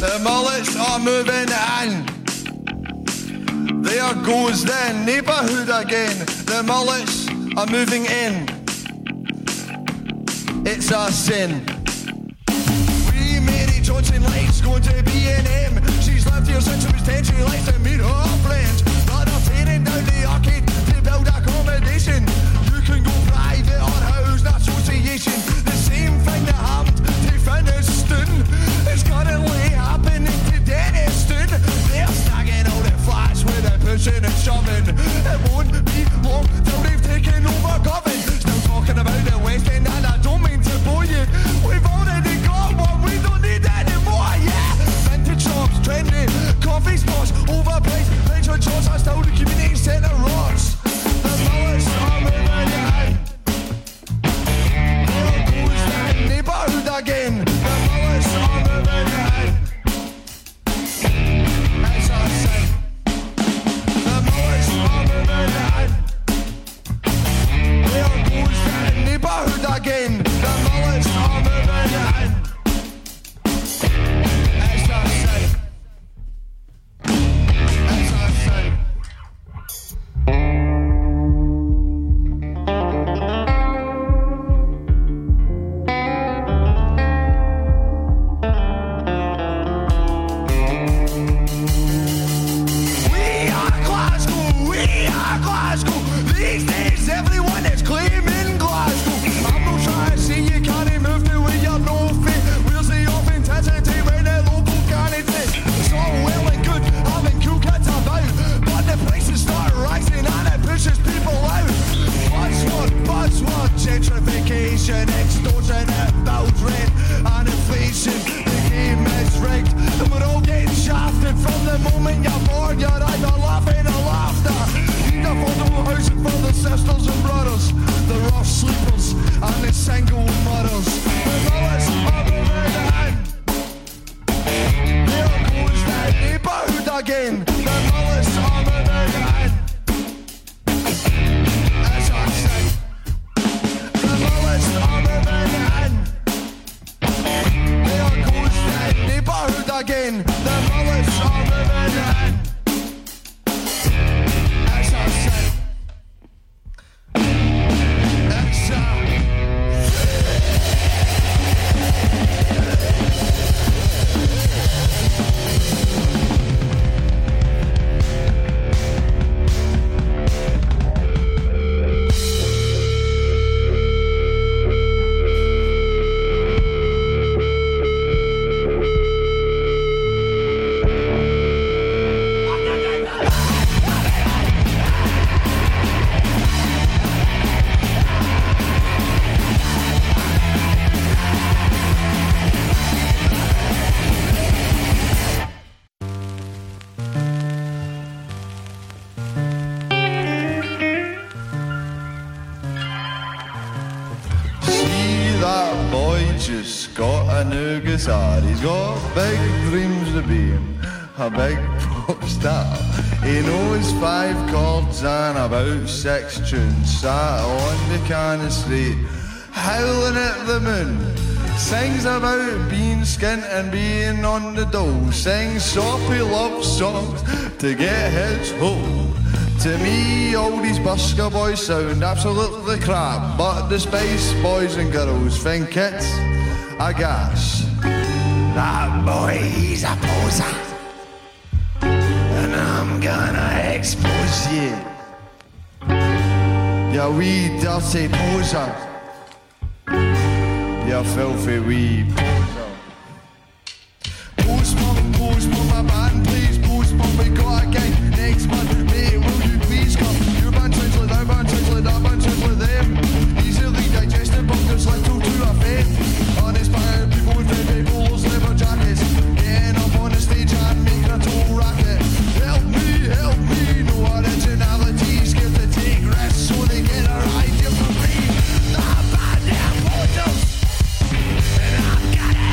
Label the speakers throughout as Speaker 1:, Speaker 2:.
Speaker 1: The mullets are moving in. There goes the neighbourhood again. The mullets are moving in. It's a sin. Wee Mary Johnson Light's going to B&M. She's lived here since she was 10. She likes to meet her friends. But they're tearing down the arcade to build accommodation. You can go private or housed association. The same thing that happened to Finniston is currently happening to Denniston. They're snagging all the flats with the pushing and shoving. It won't be long till they've taken over Govan. Still talking about the West End, and I don't mean to bore you. We've already got one, we don't need any more, yeah. Vintage shops, trendy, coffee spots, overpriced, pension shops, that's still the community centre roars. The mullets are moving in. There goes that neighbourhood again. The mullets are moving in. It's a sin. The mullets are moving in. There goes that neighbourhood again. The mullets are moving in. It's a sin. It's a sin. Glasgow. These days everyone is claiming Glasgow. I'm not trying to say you can't move to where you're no fit. Where's the authenticity when the local can't fit? It's all well and good having cool kids about, but the prices start rising and it pushes people out. Buzzword, gentrification, extortion, it builds rent and inflation. The game is rigged and we're all getting shafted. From the moment you're born, you're either laughing or laughter. Affordable housing for the sisters and brothers, the rough sleepers and the single mothers. The mullets are moving in. There goes that neighbourhood again. The mullets are moving in. It's a sin. The mullets are moving in. There goes that neighbourhood again. The mullets are moving in. Just got a new guitar. He's got big dreams of being a big pop star. He knows 5 chords and about 6 tunes. Sat on the Cannon Street, howling at the moon. Sings about being skint and being on the dole. Sings soppy love songs to get his hole. To me, all these busker boys sound absolutely crap, but the Spice Boys and girls think it's a gas. That boy, he's a poser, and I'm gonna expose you. You wee dirty poser. You filthy wee poser. Post pump, my band, please. Post pump, we got a gig next month. Mate, will you please come? Your band sounds like our band sounds like that band sounds like them. Easily digested, but there's little to offend. Uninspired people with red polos, leather jackets, getting up on the stage and making a total racket. Help me, no originality, scared to take risks, so they get our idea for free. That band, they're posers, and I've got it.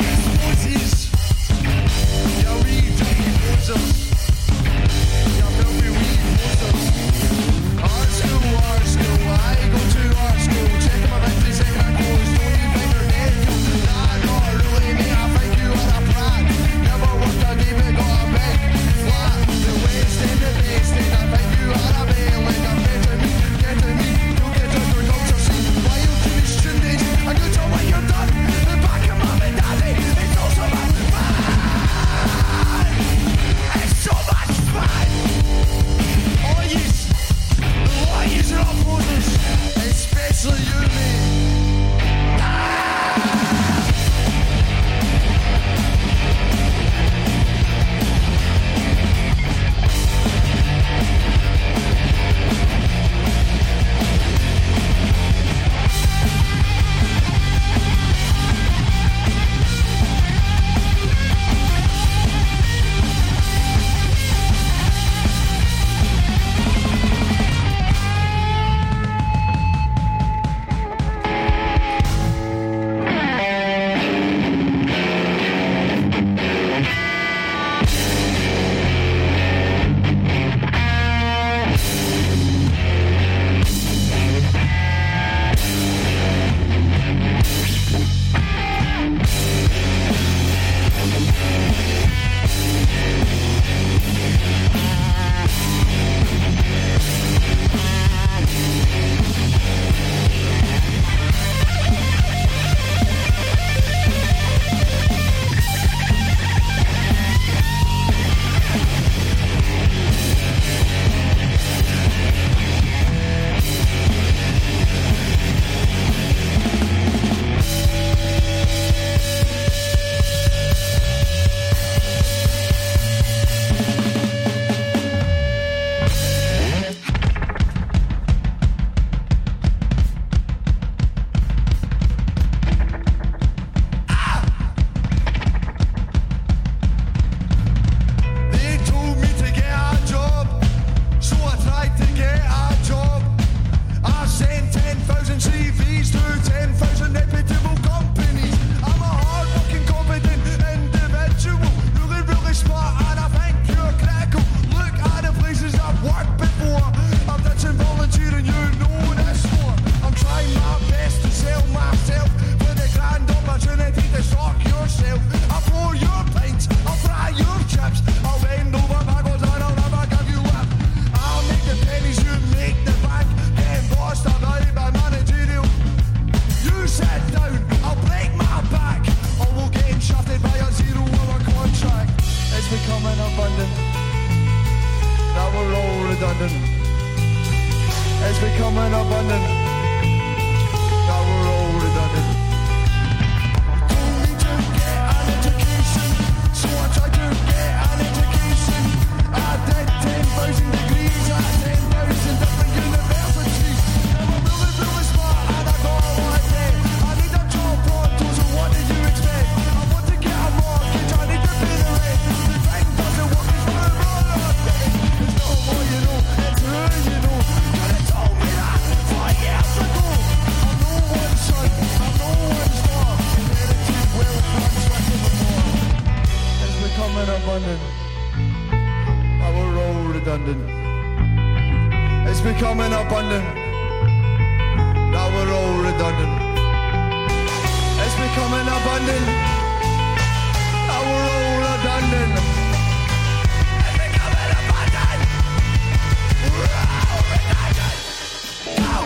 Speaker 1: abundant. Now we're all redundant. It's becoming abundant. Now we're all redundant. Told me to get an education, so I tried to get an education. I did 10,000 degrees at 10,000 different universities. Now I'm really, really smart and I got a lot of debt. I need a job pronto, so what did you expect? I want to get a mortgage, I need to pay the rent. The thing doesn't work, it's for a roller day. It's not what you know, it's who you know. You done told me that 4 years ago. I'm no one's son, I'm no one's daughter. Inherited wealth runs with the more. It's becoming abundant. Now we're all redundant. It's becoming abundant. Now we're all redundant. It's becoming abundant. Now we're all redundant. It's becoming abundant. We're all redundant. Go!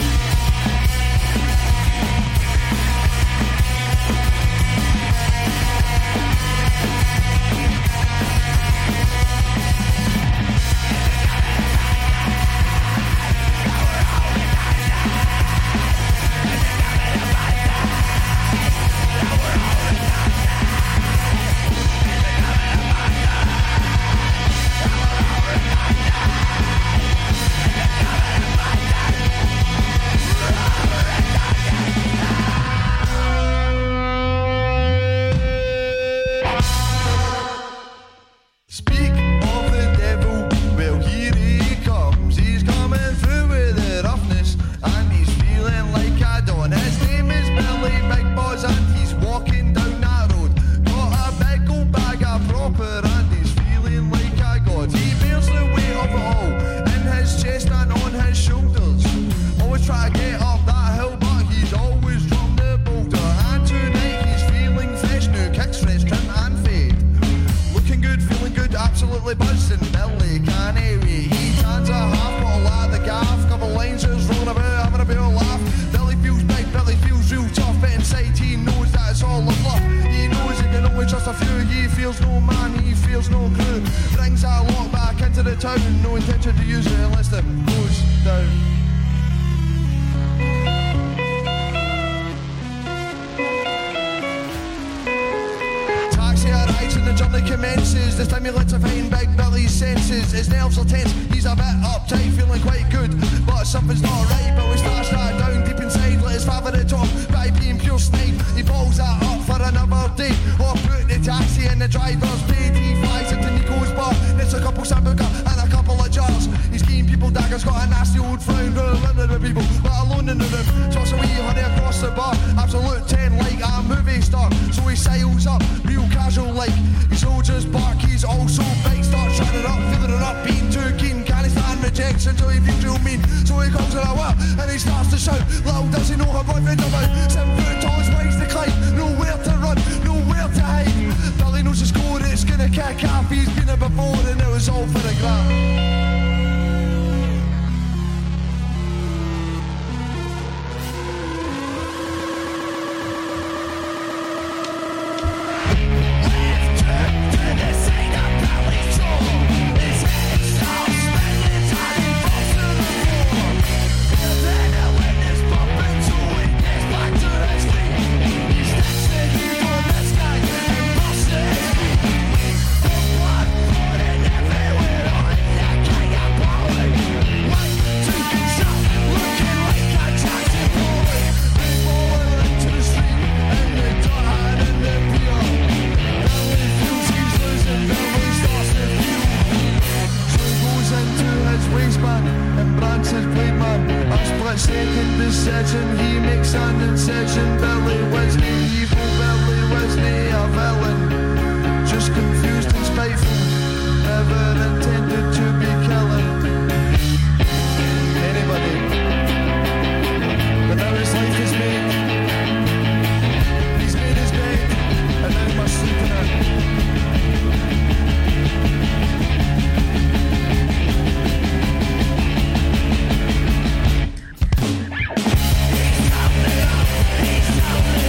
Speaker 1: Speak of the devil, well here he comes. He's coming through with the roughness, and he's feeling like a don. His name is Billy Big Boss, and he's walking down that road. Got a big old bag of proper, and he's feeling like a god. He bears the weight of it all in his chest and on his shoulders. Always try to get up that hill, but he's always dropped the boulder. And tonight he's feeling fresh, new kicks, fresh trim and fade. Looking good, feeling good, absolutely buzzing. Billy can't wait. He turns a half bottle at the gaff. Couple lines just rolling about, having a bit of laugh. Billy feels big, Billy feels real tough, but inside he knows that it's all a bluff. He knows he can only trust a few. He feels no man, he feels no crew. Brings that lot back into the town, no intention to use it unless it goes down. Taxi arrives and the journey commences. The stimulant to find Big Billy's senses. His nerves are tense, he's a bit uptight, feeling quite good, but something's not right. Billy starts that down deep inside, let his favourite talk by being pure snake. He balls that up for another day, or put the taxi in the driver's bed. He flies into Nico's bar, gets a couple sambuca and a couple of jars. He's keen people daggers, got a nasty old frown, rolling into the people, but alone in the room. Toss a wee honey across the bar, absolute 10 like a movie star. So he sails up, real casual like. His soldiers bark, he's also big, starts shutting it up, feeling it up, being too keen. Can't he stand rejection until he feels real mean. So he comes in a whip and he starts to shout. Little does he know her boyfriend's about 7 foot tall, his waist to climb. Nowhere to run, nowhere to hide. Billy knows the score, it's gonna kick off. He's been there before and it was all for the grab.
Speaker 2: He's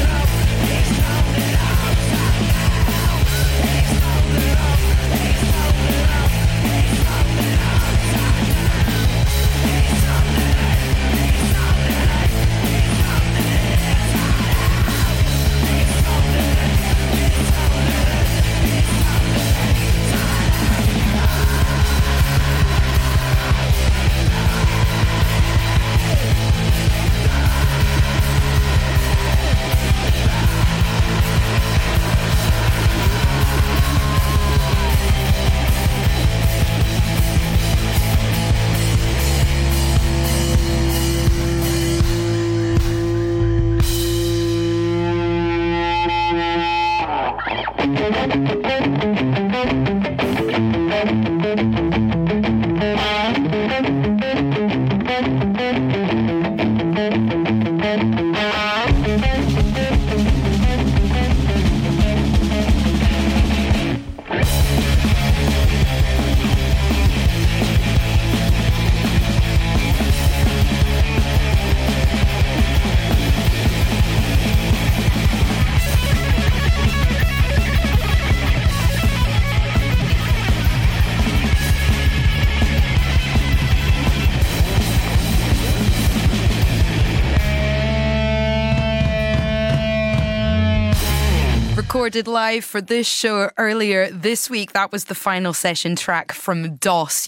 Speaker 2: recorded live for this show earlier this week. That was the final session track from DOS.